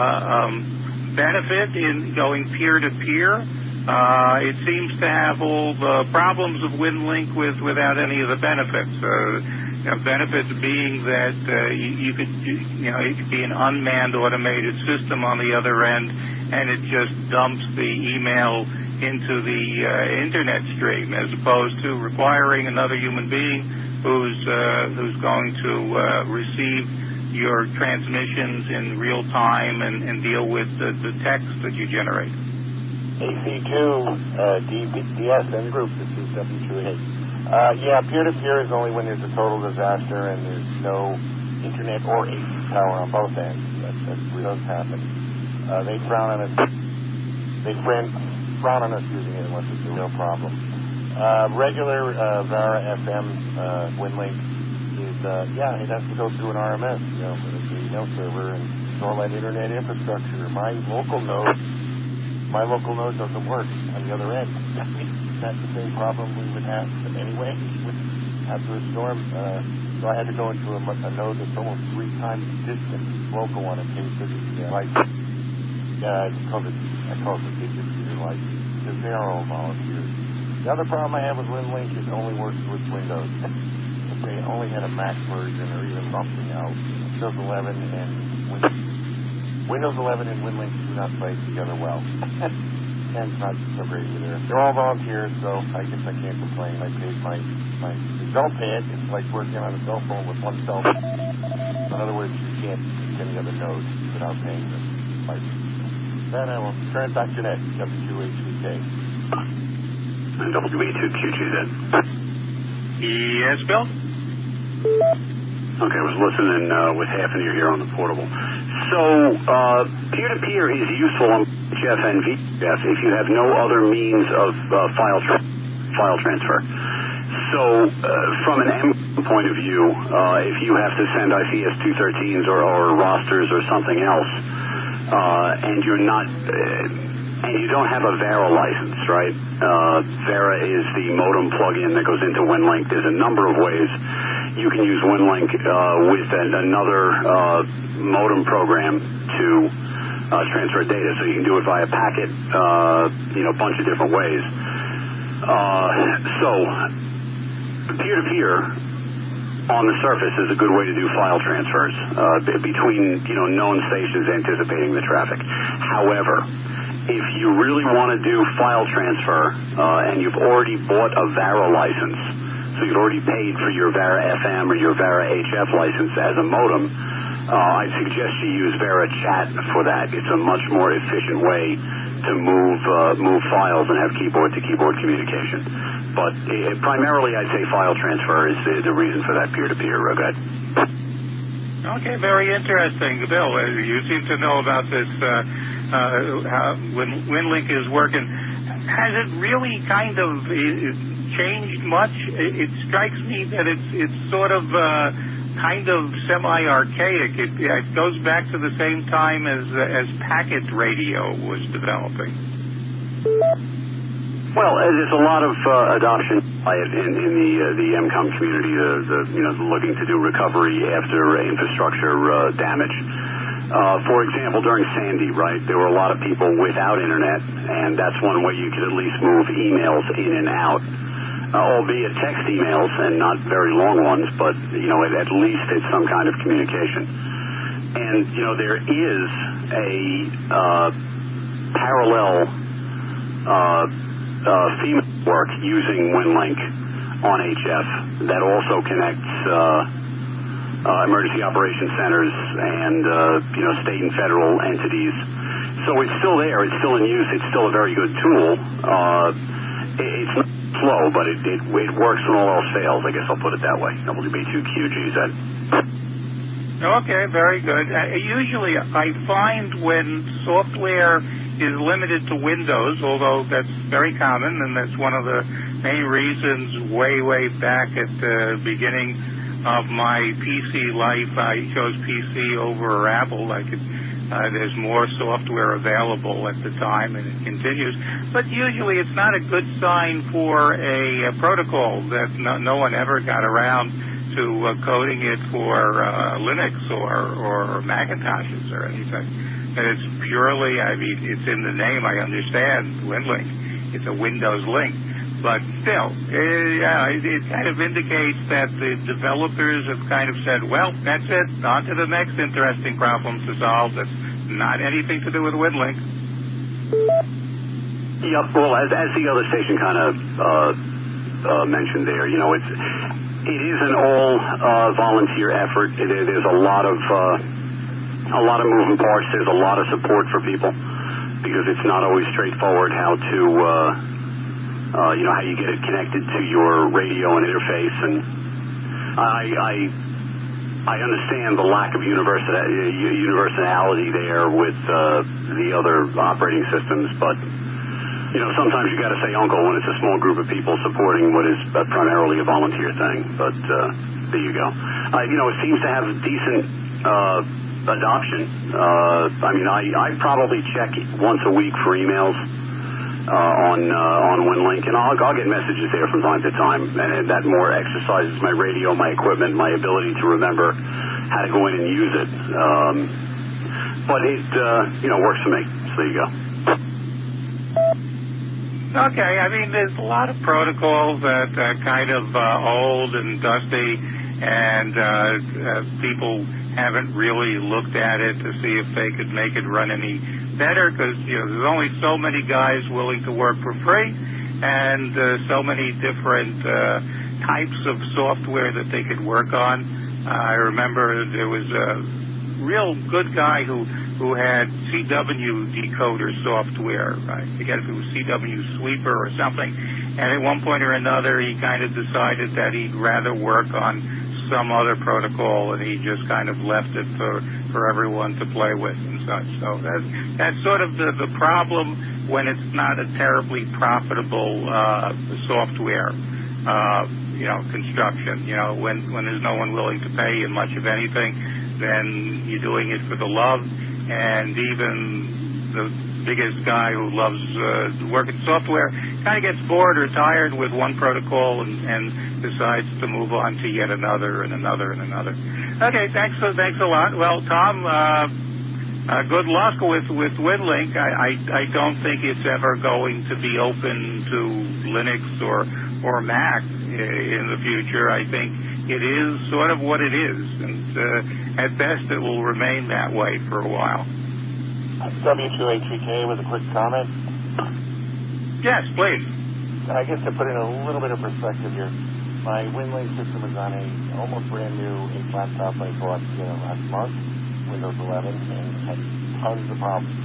um, benefit in going peer-to-peer? Uh, it seems to have all the problems of WinLink with, without any of the benefits. Uh, you know, benefits being that uh, you, you could, you know, it could be an unmanned automated system on the other end, and it just dumps the email into the uh, internet stream, as opposed to requiring another human being who's uh, who's going to uh, receive your transmissions in real time and, and deal with the, the text that you generate. A C two, uh, D S N group, this is W two eight. Uh, yeah, peer-to-peer is only when there's a total disaster and there's no internet or A C power on both ends. That, that does happen. Uh, they frown on us. They frown, frown on us using it unless it's a real problem. Uh, regular uh, Vara F M uh, WinLink is, uh, yeah, it has to go through an R M S, you know, with an email server and all that internet infrastructure. My local node, my local node doesn't work on the other end. That's the same problem we would have anyway after a storm. Uh, so I had to go into a, a node that's almost three times distant local on a case of the uh, license. Yeah, I call it, I call it the distributor license because they are all volunteers. The other problem I have with WinLink is it only works with Windows. If they only had a Mac version or even something else, Windows eleven and Windows, Windows eleven and WinLink do not play together well. And it's not so great either. They're all volunteers, so I guess I can't complain. I paid my, my don't pay it. It's like working on a cell phone with one cell phone. In other words, you can't use any other nodes without paying the license. Then I will turn it back to net, W two H V K. And W A two Q G then. Yes, Bill? Okay, I was listening uh, with half an ear here on the portable. So, uh, peer-to-peer is useful on H F and V F if you have no other means of uh, file tra- file transfer. So, uh, from an M point of view, uh, if you have to send I C S two thirteens or, or rosters or something else, uh, and you're not, uh, and you don't have a Vara license, right? Uh, Vara is the modem plug-in that goes into WinLink. There's a number of ways you can use WinLink uh, with an, another uh, modem program to uh, transfer data. So you can do it via packet, uh, you know, a bunch of different ways. Uh, so peer-to-peer on the surface is a good way to do file transfers uh, between, you know, known stations anticipating the traffic. However, if you really want to do file transfer uh, and you've already bought a Vara license, so you've already paid for your Vara F M or your Vara H F license as a modem, uh, I'd suggest you use Vara Chat for that. It's a much more efficient way to move uh, move files and have keyboard-to-keyboard communication. But uh, primarily, I'd say file transfer is the, the reason for that peer-to-peer. Go ahead. Okay, very interesting. Bill, uh, you seem to know about this, uh, uh, how when WinLink is working. Has it really kind of uh, changed much? It, it strikes me that it's it's sort of uh, kind of semi-archaic. It, it goes back to the same time as uh, as packet radio was developing. Well, there's a lot of uh, adoption by it in, in the uh, the M COM community, the, the you know looking to do recovery after infrastructure uh, damage. Uh, for example, during Sandy, right, there were a lot of people without internet, and that's one way you could at least move emails in and out, uh, albeit text emails and not very long ones, but you know at, at least it's some kind of communication. And you know there is a uh, parallel. Uh, Uh, FEMA work using WinLink on H F that also connects uh, uh, emergency operations centers and uh, you know state and federal entities. So it's still there. It's still in use. It's still a very good tool. Uh, it, it's not slow, but it, it it works when all else fails. I guess I'll put it that way. W B two Q G Z. Okay, very good. Uh, usually, I find when software is limited to Windows, although that's very common, and that's one of the main reasons way, way back at the beginning of my P C life, I chose P C over Apple. I could, uh, there's more software available at the time, and it continues. But usually it's not a good sign for a, a protocol that no, no one ever got around to uh, coding it for uh, Linux or, or Macintoshes or anything. And it's purely, I mean, it's in the name, I understand, WinLink. It's a Windows link. But still, uh, yeah, it, it kind of indicates that the developers have kind of said, well, that's it, on to the next interesting problem to solve that's not anything to do with WinLink. Yep, well, as, as the other station kind of uh, uh, mentioned there, you know, it's, it is an all-volunteer uh, effort. It, it, there's a lot of... Uh, A lot of moving parts. There's a lot of support for people because it's not always straightforward how to, uh, uh, you know, how you get it connected to your radio and interface. And I, I, I understand the lack of universality there with uh, the other operating systems, but you know, sometimes you got to say uncle when it's a small group of people supporting what is uh, primarily a volunteer thing. But uh, there you go. Uh, you know, it seems to have decent. Uh, adoption. Uh, I mean, I, I probably check once a week for emails uh, on uh, on WinLink, and I'll, I'll get messages there from time to time, and that more exercises my radio, my equipment, my ability to remember how to go in and use it. Um, but it, uh, you know, works for me. So there you go. Okay, I mean, there's a lot of protocols that are kind of uh, old and dusty, and uh, uh, people haven't really looked at it to see if they could make it run any better because, you know, there's only so many guys willing to work for free and uh, so many different uh, types of software that they could work on. Uh, I remember there was a real good guy who, who had C W decoder software. I forget if it was C W Sweeper or something. And at one point or another, he kind of decided that he'd rather work on some other protocol, and he just kind of left it for, for everyone to play with and such. So that's, that's sort of the, the problem when it's not a terribly profitable uh, software, uh, you know, construction. You know, when, when there's no one willing to pay you much of anything, then you're doing it for the love, and even the biggest guy who loves uh, working software kind of gets bored or tired with one protocol and, and decides to move on to yet another and another and another. Okay, thanks uh, thanks a lot. Well, Tom, uh, uh, good luck with, with WinLink. I, I, I don't think it's ever going to be open to Linux or, or Mac in the future. I think it is sort of what it is, and uh, at best it will remain that way for a while. W two H V K with a quick comment. Yes, please. I guess to put in a little bit of perspective here, my WinLink system is on a almost brand new H laptop I bought you know, last month, Windows eleven, and had tons of problems.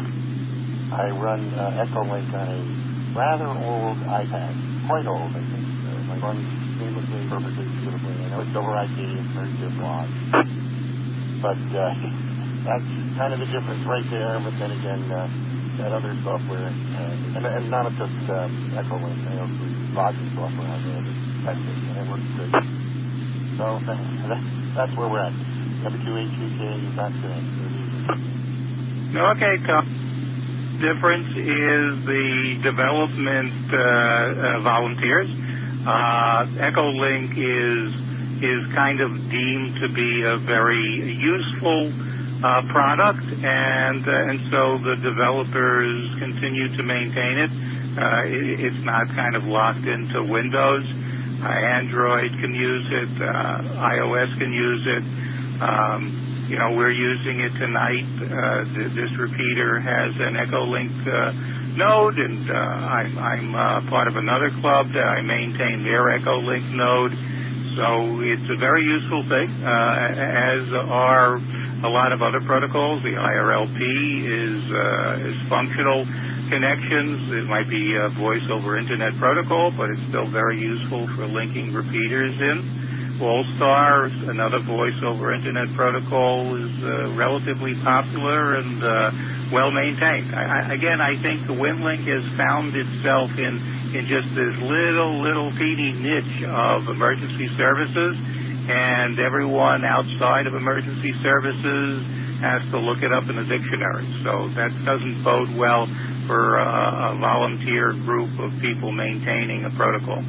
I run uh, EchoLink on a rather old iPad, quite old, I think. Uh, my runs seamlessly, perfectly, beautifully. I know it's over I P, it's very good blog. But uh, that's kind of the difference right there, but then again, uh, that other software, uh, and, and not just um, EchoLink, I also use logging software on there that's it, and it works good. So that, that's where we're at. W two H V K, that's it. Okay, Tom. difference is the development uh, uh, volunteers. Uh, Echolink is is kind of deemed to be a very useful uh, product, and uh, and so the developers continue to maintain it. Uh, it. It's not kind of locked into Windows. Uh, Android can use it. Uh, iOS can use it. Um, you know, we're using it tonight. Uh, th- this repeater has an Echolink uh, node, and uh, I'm, I'm uh, part of another club that I maintain their Echolink node. So it's a very useful thing, uh, as are a lot of other protocols. The I R L P is uh, is functional connections. It might be a voice over Internet protocol, but it's still very useful for linking repeaters in. Allstar, another voice over Internet protocol, is uh, relatively popular and uh, well maintained. I, I, again, I think the WinLink has found itself in in just this little, little teeny niche of emergency services, and everyone outside of emergency services has to look it up in the dictionary. So that doesn't bode well for uh, a volunteer group of people maintaining a protocol.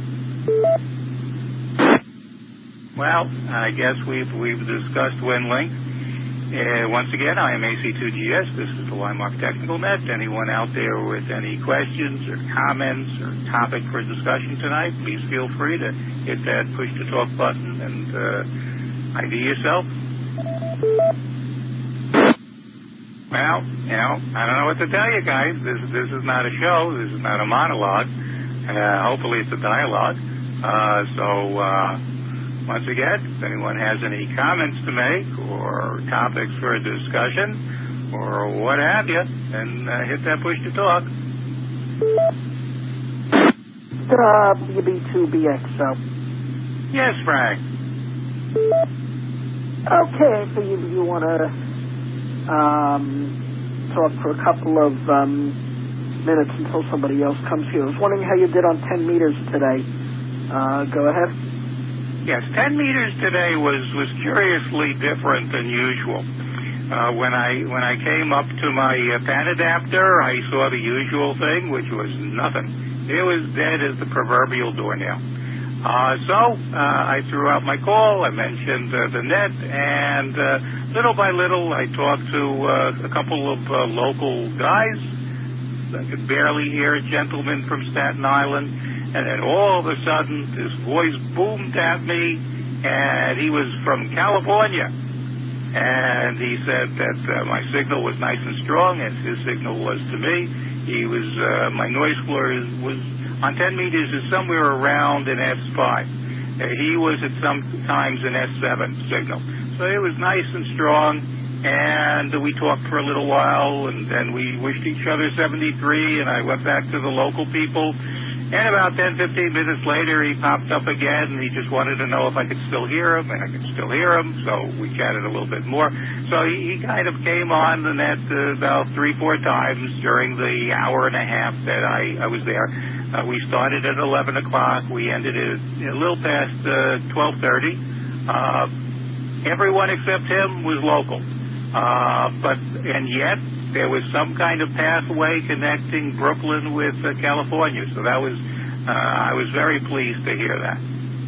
Well, I guess we've we've discussed WinLink. Uh, once again, I am A C two G S. This is the Linemark Technical Net. Anyone out there with any questions or comments or topic for discussion tonight, please feel free to hit that push-to-talk button and uh, I D yourself. Well, you know, I don't know what to tell you guys. This this is not a show. This is not a monologue. Uh, hopefully it's a dialogue. Uh, so... Uh, Once again, if anyone has any comments to make or topics for a discussion or what have you, then uh, hit that push to talk. W B two B X O. Yes, Frank. Okay, so you, you want to um, talk for a couple of um, minutes until somebody else comes here. I was wondering how you did on ten meters today. Uh, go ahead. Yes, ten meters today was, was curiously different than usual. Uh, when I when I came up to my uh, pan adapter, I saw the usual thing, which was nothing. It was dead as the proverbial doornail. Uh, so uh, I threw out my call. I mentioned uh, the net, and uh, little by little, I talked to uh, a couple of uh, local guys. I could barely hear a gentleman from Staten Island. And then all of a sudden, this voice boomed at me, and he was from California. And he said that uh, my signal was nice and strong, as his signal was to me. He was, uh, my noise floor is, was on ten meters is somewhere around an S five. Uh, he was at some times an S seven signal. So it was nice and strong, and we talked for a little while, and then we wished each other seventy-three, and I went back to the local people. And about ten, fifteen minutes later, he popped up again, and he just wanted to know if I could still hear him, and I could still hear him, so we chatted a little bit more. So he, he kind of came on the net uh, about three, four times during the hour and a half that I, I was there. Uh, we started at eleven o'clock. We ended at a little past uh, twelve thirty. Uh, everyone except him was local. Uh, but, and yet, there was some kind of pathway connecting Brooklyn with uh, California. So that was, uh, I was very pleased to hear that.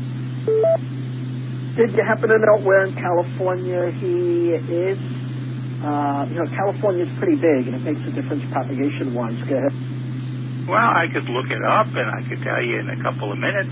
Did you happen to know where in California he is? Uh, you know, California's pretty big, and it makes a difference propagation-wise. Go ahead. Well, I could look it up, and I could tell you in a couple of minutes.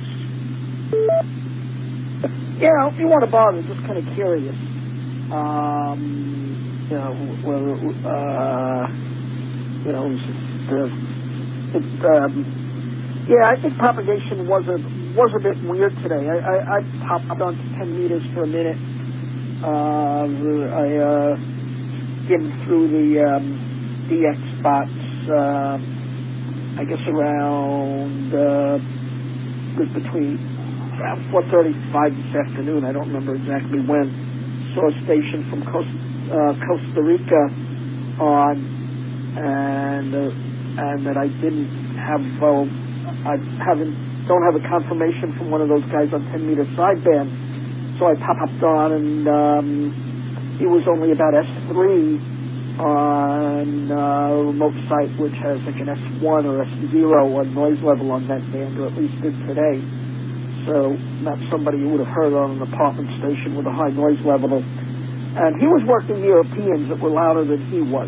Yeah, if you want to bother, just kind of curious. Um... You know, well, uh, you know, the, it, um, yeah, I think propagation was a was a bit weird today. I, I, I popped on to ten meters for a minute. Uh, I uh, skimmed through the um, D X spots. Uh, I guess around uh, was between around four thirty-five this afternoon. I don't remember exactly when. Saw a station from Costa. Uh, Costa Rica on, and uh, and that I didn't have, uh, I haven't, don't have a confirmation from one of those guys on ten meter sideband, so I popped on, and um, he was only about S three, on a remote site which has like an S one or S zero on noise level on that band, or at least did today. So not somebody you would have heard on an apartment station with a high noise level. And he was working Europeans that were louder than he was.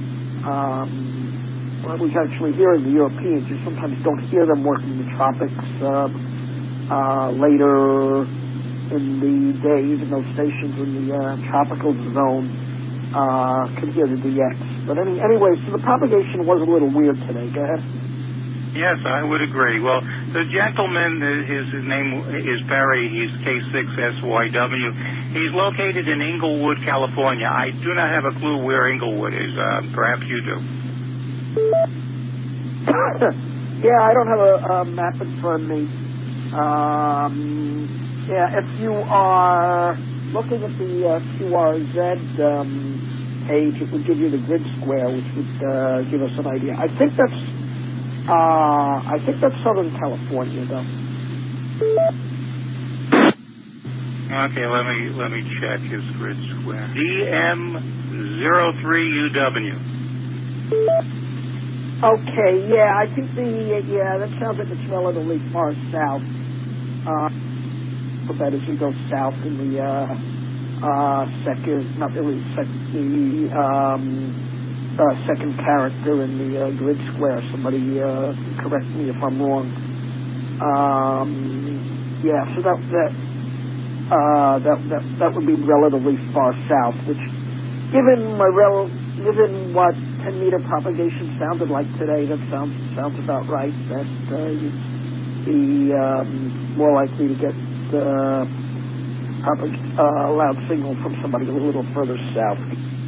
Um, I was actually hearing the Europeans. You sometimes don't hear them working in the tropics uh, uh, later in the day, even those stations in the uh, tropical zone Uh, could hear the D X. But any, anyway, so the propagation was a little weird today. Go ahead. Yes, I would agree. Well, the gentleman, his name is Barry. He's K six S Y W. He's located in Inglewood, California. I do not have a clue where Inglewood is. Uh, perhaps you do. Yeah, I don't have a, a map in front of me. Um, yeah, if you are looking at the uh, Q R Z um, page, it would give you the grid square, which would uh, give us an idea. I think that's uh, I think that's Southern California, though. Okay, let me let me check his grid square. D M zero three U W. Okay, yeah, I think the yeah that sounds like it's relatively far south. Uh, that as we go south in the uh, uh, second, not really second, the um, uh, second character in the uh, grid square. Somebody uh, correct me if I'm wrong. Um, yeah, so that that, uh, that that that would be relatively far south. Which, given my rel, given what ten meter propagation sounded like today, that sounds sounds about right. That uh, you'd be um, more likely to get Uh, propag- uh, loud signal from somebody a little further south.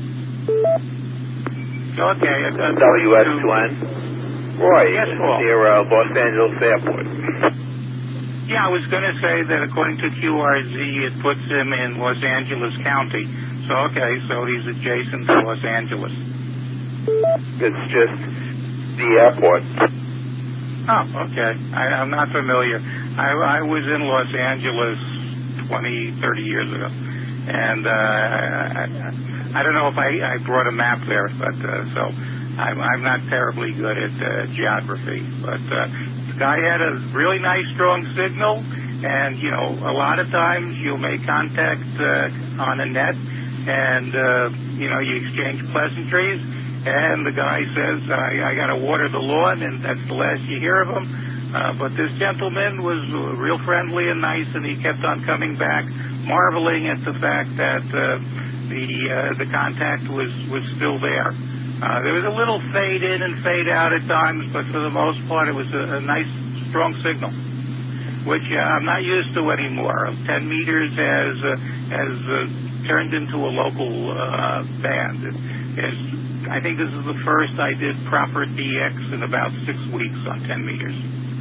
Okay. Uh, W S two N. Roy, yes, Paul. Near uh, Los Angeles Airport. Yeah, I was going to say that according to Q R Z, it puts him in Los Angeles County. So, okay, so he's adjacent to Los Angeles. It's just the airport. Oh, okay. I, I'm not familiar. I, I was in Los Angeles twenty, thirty years ago. And uh, I, I don't know if I, I brought a map there, but uh, so I'm, I'm not terribly good at uh, geography. But uh, the guy had a really nice, strong signal. And, you know, a lot of times you'll make contact uh, on a net and, uh, you know, you exchange pleasantries. And the guy says, I, I got to water the lawn, and that's the last you hear of him. Uh, but this gentleman was real friendly and nice, and he kept on coming back, marveling at the fact that uh, the uh, the contact was, was still there. Uh, there was a little fade in and fade out at times, but for the most part, it was a, a nice, strong signal, which uh, I'm not used to anymore. Ten meters has uh, has uh, turned into a local uh, band. It, it's, I think this is the first I did proper D X in about six weeks on ten meters.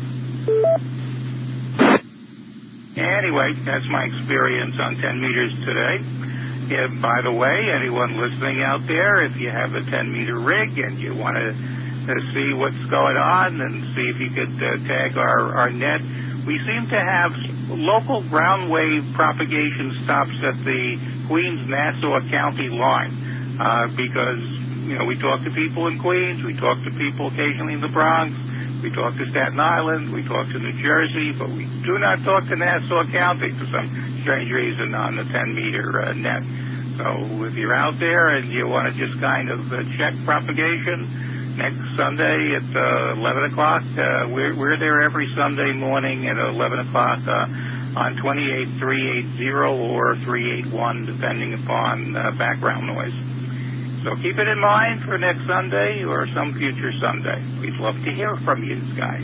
Anyway, that's my experience on ten meters today. If, by the way, anyone listening out there, if you have a ten meter rig and you want to uh, see what's going on and see if you could uh, tag our, our net, we seem to have local ground wave propagation stops at the Queens-Nassau County line uh, because You know, we talk to people in Queens, we talk to people occasionally in the Bronx, we talk to Staten Island, we talk to New Jersey, but we do not talk to Nassau County for some strange reason on the ten meter uh, net. So if you're out there and you want to just kind of uh, check propagation, next Sunday at uh, eleven o'clock, uh, we're, we're there every Sunday morning at eleven o'clock uh, on twenty-eight three eighty or three eighty-one, depending upon uh, background noise. So keep it in mind for next Sunday or some future Sunday. We'd love to hear from you guys.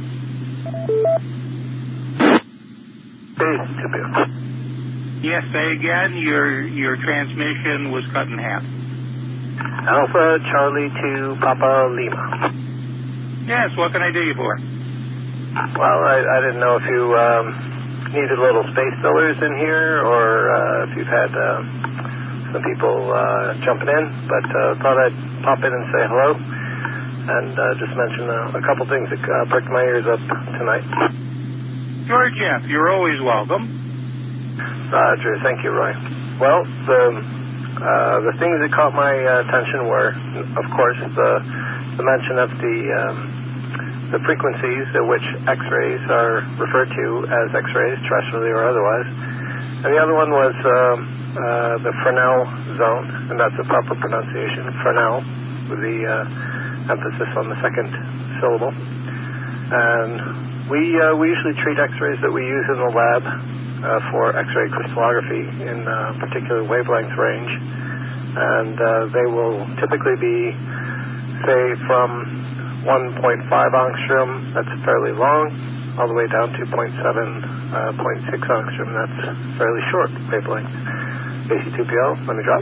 Yes, say again. Your your transmission was cut in half. Alpha Charlie to Papa Lima. Yes, what can I do you for? Well, I, I didn't know if you um, needed little space fillers in here or uh, if you've had... Uh, some people uh, jumping in, but uh, thought I'd pop in and say hello and uh, just mention uh, a couple things that uh, pricked my ears up tonight. Sure, Jeff. You're always welcome. Roger. Thank you, Roy. Well, the uh, the things that caught my uh, attention were, of course, the, the mention of the um, the frequencies at which X-rays are referred to as X-rays, terrestrially or otherwise. And the other one was uh, uh, the Fresnel zone, and that's the proper pronunciation, Fresnel, with the uh, emphasis on the second syllable. And we uh, we usually treat X-rays that we use in the lab uh, for X-ray crystallography in a particular wavelength range, and uh, they will typically be, say, from one point five angstrom, that's fairly long, all the way down to zero point seven, uh, zero point six angstrom, that's fairly short wavelength. A C two P L, let me drop.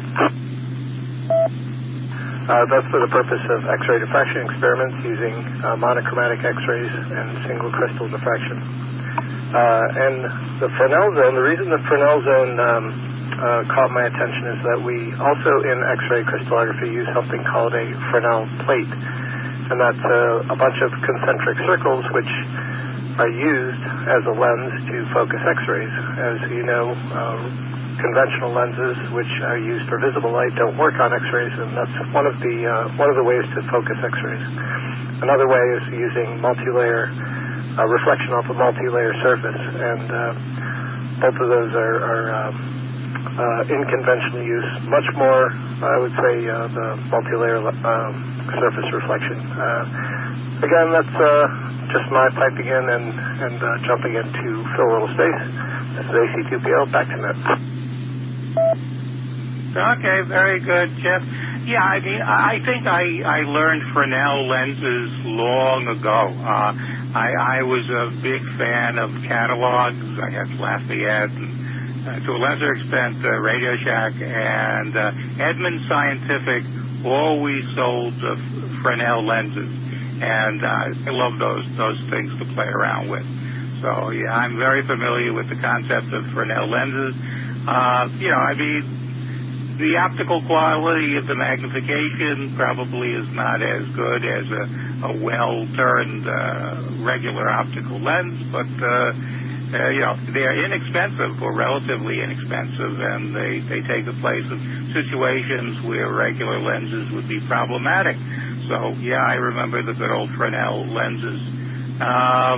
Uh, that's for the purpose of X-ray diffraction experiments using uh, monochromatic X-rays and single crystal diffraction. Uh, and the Fresnel zone, the reason the Fresnel zone um, uh, caught my attention is that we also in X-ray crystallography use something called a Fresnel plate. And that's uh, a bunch of concentric circles which are used as a lens to focus X-rays. As you know, uh, conventional lenses which are used for visible light don't work on X-rays, and that's one of the uh, one of the ways to focus X-rays. Another way is using multi-layer uh, reflection off a multi-layer surface, and uh, both of those are, are um, uh, in conventional use. Much more, I would say, uh, the multi-layer uh, surface reflection. Uh, again, that's uh, just my piping in and, and uh, jumping in to fill a little space. This is A C two P L, back to net. Okay, very good, Jeff. Yeah, I mean, I think I, I learned Fresnel lenses long ago. Uh, I, I was a big fan of catalogs. I had Lafayette and Uh, to a lesser extent, uh, Radio Shack, and uh, Edmund Scientific always sold uh, Fresnel lenses, and uh, I love those those things to play around with. So yeah, I'm very familiar with the concept of Fresnel lenses. Uh, you know, I mean, the optical quality of the magnification probably is not as good as a, a well-turned uh, regular optical lens, but uh, Uh, you know, they're inexpensive, or relatively inexpensive, and they, they take the place of situations where regular lenses would be problematic. So, yeah, I remember the good old Fresnel lenses. Um,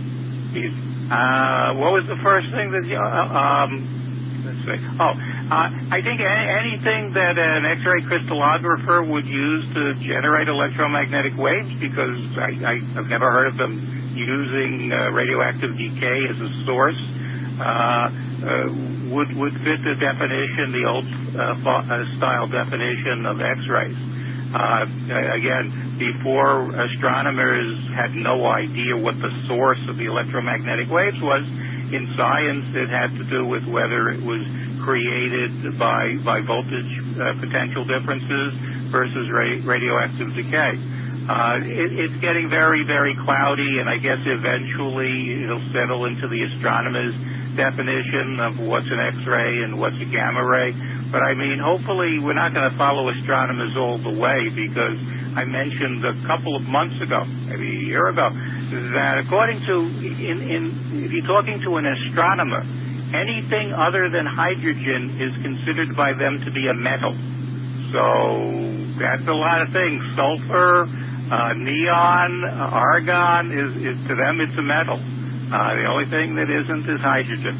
uh, what was the first thing that you, uh, um, let's see. Oh, uh, I think any, anything that an X-ray crystallographer would use to generate electromagnetic waves, because I, I, I've never heard of them using uh, radioactive decay as a source, uh, uh, would would fit the definition, the old uh, style definition of X-rays. Uh, again, before astronomers had no idea what the source of the electromagnetic waves was, in science it had to do with whether it was created by by voltage uh, potential differences versus ra- radioactive decay. Uh, it, it's getting very, very cloudy, and I guess eventually it'll settle into the astronomer's definition of what's an X-ray and what's a gamma ray. But I mean, hopefully we're not going to follow astronomers all the way, because I mentioned a couple of months ago, maybe a year ago, that according to, in, in, if you're talking to an astronomer, anything other than hydrogen is considered by them to be a metal. So that's a lot of things. Sulfur, Uh, neon, uh, argon, is, is to them it's a metal. Uh, the only thing that isn't is hydrogen.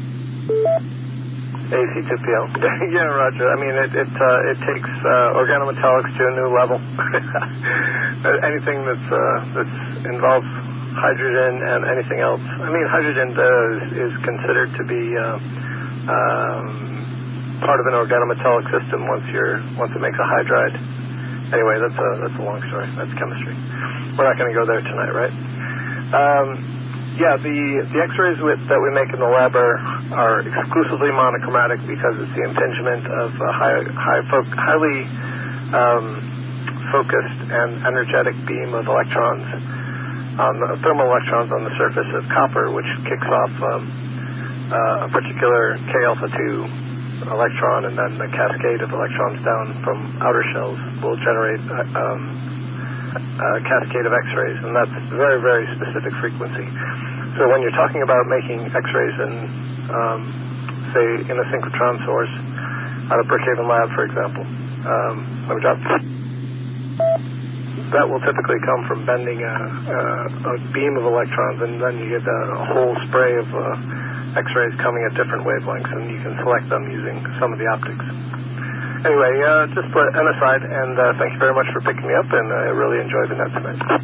A C two P L. Yeah, Roger. I mean, it it, uh, it takes uh, organometallics to a new level. Anything that's uh, that's involves hydrogen and anything else. I mean, hydrogen does, is considered to be uh, um, part of an organometallic system once you're once it makes a hydride. Anyway, that's a that's a long story. That's chemistry. We're not going to go there tonight, right? Um, yeah, the the X-rays with, that we make in the lab are, are exclusively monochromatic because it's the impingement of a high, high fo- highly um, focused and energetic beam of electrons, on the, thermal electrons on the surface of copper, which kicks off um, uh, a particular K alpha two electron, and then the cascade of electrons down from outer shells will generate a, um, a cascade of X-rays, and that's very, very specific frequency. So when you're talking about making X-rays in, um, say, in a synchrotron source, out of Brookhaven Lab, for example. Um, let me drop. That will typically come from bending a, a, a beam of electrons, and then you get a, a whole spray of uh, X-rays coming at different wavelengths, and you can select them using some of the optics. Anyway, uh, just an aside, and uh, thank you very much for picking me up, and I really enjoyed the net tonight.